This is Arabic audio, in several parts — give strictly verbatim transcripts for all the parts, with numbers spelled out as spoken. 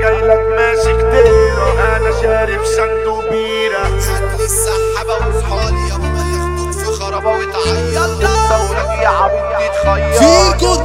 جاي لك ماسك تيرة، انا شارب صندوق بيرة. هاتلي السحابة وصحالي يا بابا ياخدوك في خرابة وتعيط. ثورك يا عبيد تتخير فيكو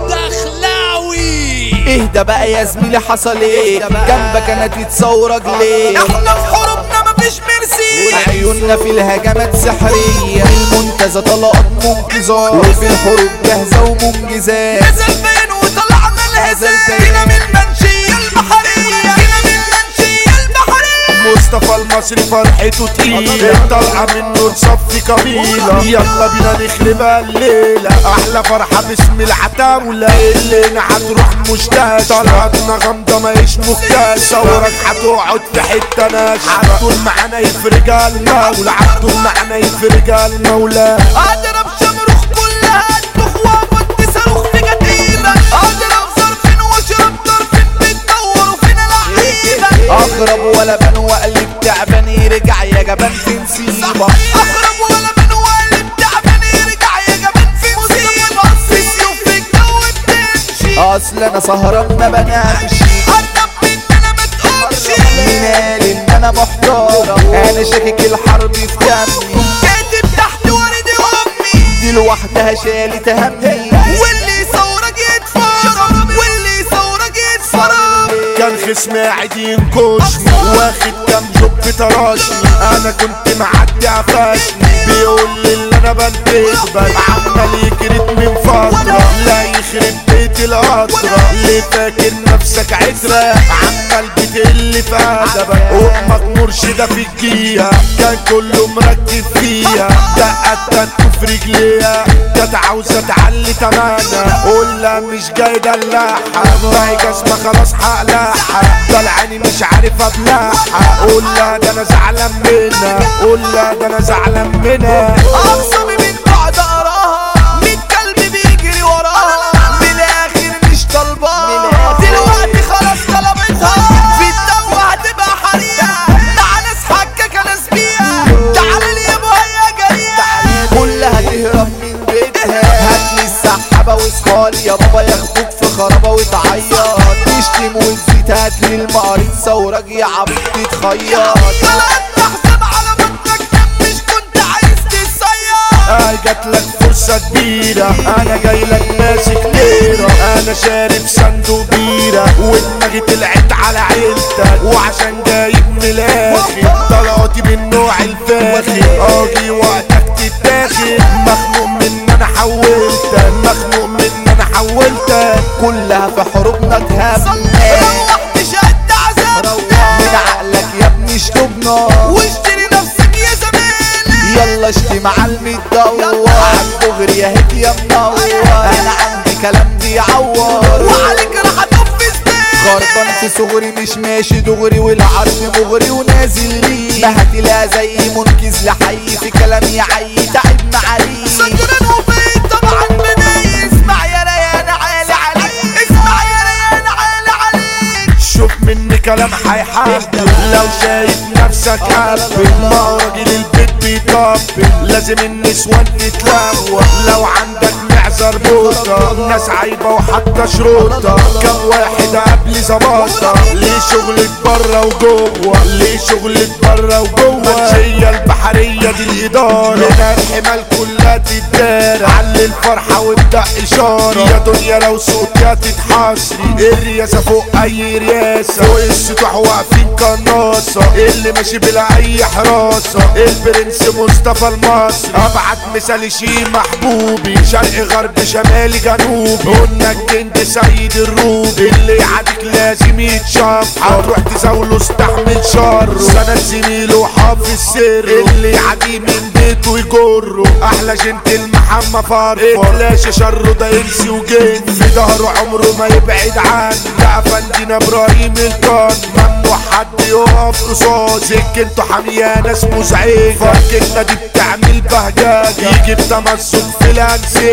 الدخلاوي. اهدى بقى يا زميلي، حصل ايه جنبك؟ انا تتصورك ليه؟ احنا في حروبنا مفيش مرسي، عيوننا في الهجمات سحرية، المنتزه طلقات منقذة، وفي الحروب جاهزة ومنجزات. نزل بين وطلعنا الهزال، جينا من المنشية البحرية، جينا من المنشية البحرية. مصطفى المصري فرحته تقيلة، طالعة منه تصفي قبيلة. يلا بينا نخربها الليلة، أحلى فرحة باسم العتاولة. الليلة هتروح مشتاق، طلعتنا غامضة ماهيش مكتاش. ثورك هتقعد في حتة ناشفة، عالطول معانا يفرجها المولى، عالطول معانا يفرجها المولى. اضرب شمروخ كلها تدخ وابد صاروخ في جديدة، اضرب ظرفين واشرب طرفين بتدوروا فينا لعيبة. اغرب ولا بان وقلب تعبان يرجع يا جبان في مصيبة. اغرب ولا بان وقلب تعبان يرجع يا جبان في مصيبة. في سيوف في الجو بتمشي، اصل انا سهران ما بنامش. قرب من انا ما تقولش، مين قال ان انا محتار؟ انا شاكك الحرب في دمي، كاتب تحت وردي امي. دي لوحدها شالت همي. واللي ثورك يتفرج، واللي ثورك يتفرج. كان خصمي قاعد ينكشني، واخد كام جوب تراشني. انا كنت معدي عفاشني، بيقول لي اللي انا بنتقبل. عمال يكرت من فترة، لا يخرب بيت القطرة. اللي فاكر نفسك عترة، عمال بتقل في ادبك. امك مرشدة في الجية، كان كله مركز فيها. دقت تنكو في رجليها، كانت عاوزة تعلي تمانا. قول لها مش جاي دلعها، باقي جسمة خلاص هقلعها. طلعاني مش عارف ابلعها. قول لها ده انا زعلان منها، قول لها ده انا زعلان منها. اقسمي من بعد اراها، ميت كلب بيجري وراها. من الاخر مش طالباها، دلوقتي خلاص طلبتها. في الدو هتبقى حريقة، تعال ناس حكاكة ناس بيها. تعال لي يابا هي جريئة، كلها تهرب من بيتها. هاتلي السحابة واصحالي يا بابا ياخدوك في خرابة وتعيط. تشتم وتزيد هاتلي المقاريض، ثورك يا عبيد تتخير. طلعت محسب على بطنك دم، مش كنت عايز تتصير. آه جاتلك فرصة كبيرة، أنا جايلك ماسك ليرة. أنا شارب صندوق بيرة، ودماغي طلعت على عيلتك. وعشان جايب من الآخر، طلعتي من نوع الفاخر. أجي وقتك تتاخد، مخنوق من أنا حولتك، مخنوق من أنا حولتك. كلها في حروبنا تهمنا، روحت شد عذاب من عقلك يا ابني اشطبنا. واشتري نفسك يا زميلي. يلا اشتي مع المدور، عالدغري يا هيك يا منور. انا عندي كلام بيعور، وعليك راح اتنفذ بيه. خربان في صغري مش ماشي دغري، والعرض مغري ونازل ليه. بهتلها زي منكز لحي، في كلام يعي تعبنا عليه. سجران وفين طبعا بداية. اسمع يا ريان عالي عليك، اسمع يا ريان عالي عليك. شوف مني كلام هيحبل، لو شايف نفسك قبل. ما راجل البيت بيطبل، لازم النسوان تتلوى. لو عندك معذر بوطة، ناس عايبة وحتى شروطة. كم واحد قبل زباطة، ليه شغلك برا وجوه، ليه شغلك برا وجوه. منشية البحرية دي الإدارة، هنا الحمال كلها تتدار. علي الفرحة وابدأ إشارة، يا دنيا لو صوتها تتحصري. الرياسة فوق أي رياسة، فوق السطوح واقفين قناصة. اللي ماشي بلا أي حراسة، البرنس مصطفى المصري. أبعت مثال شي محبوبي، شرق غرب شمالي جنوبي. قلنا الجند سيد الروبي، اللي يعاديك لازم يتشاف. هتروح تزاوله استحمل شر، سند زميله حافظ سر. اللي يعاديه من بيته يجره، أحلى جنتل محمد فرفر. اتلاشى شره ده ينسي وجن، في ظهره عمره ما يبعد عنه. ده أفندينا إبراهيم القن، ممنوع حد يقف قصاد. سكنته حامية ناس مزعجة، فركتنا دي بتعمل بهجاجة. يجي بتمسك في الأنسجة،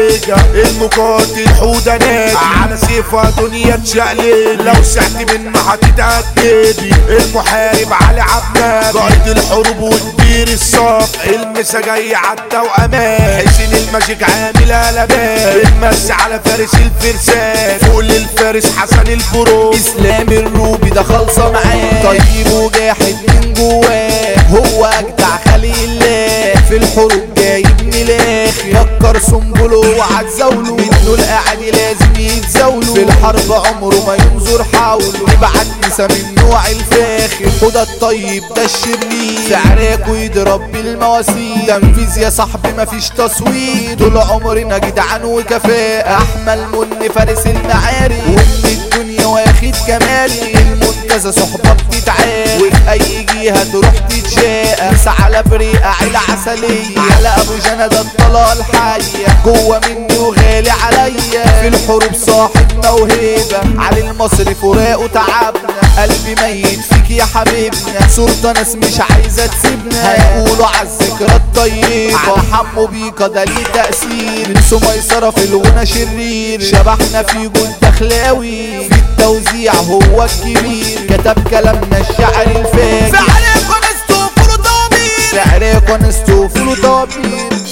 المقاتل حودة نادي على سيفها دنيا تشقلب لو سعت منه هتتأكدي المحارب علي عبد قائد الحروب وكبير الصف المسا جاي عالتوأمان حسين الماجيك عامل قلبان المس على فارس الفرسان فوق للفارس حسن البرو اسلام الروبي ده خالصه معاه طيب وجاحد من جواه هو اجدع خليل الله في الحروب جايب ملاخ يكر سنبله وعتزاوله منه الاعادي لازم يتزاوله في الحرب عمره ما ينظر حوله يبعت نسا من نوع الفاخر خد الطيب ده الشرير في عراكه يضرب بالمواسير تنفيذ يا صاحبي مفيش تصوير طول عمرنا جدعان وكفاءة احمل من فارس المعارك ومن الدنيا واخد كمالي المنتزه صحبه بتتعارك وفي اي جهه تروح تتشاقى بس على بريقه عيله عسليه على ابو جنى ده الطلقه الحيه جوه مني وغالي عليا في الحروب صاحب موهبه علي المصري فراقه تعبنا قلبي ميت فيك يا حبيبنا صورة ناس مش عايزه تسيبنا هيقولوا عالذكرى الطيبه على حمو بيكا ده ليه تأثير نسوا ميسرة في الغنى شرير شبحنا في جود دخلاوي في التوزيع هو الكبير كتب كلامنا الشعر الفاجر في عليكم استوفوا ضمير في عليكم استوفوا ضمير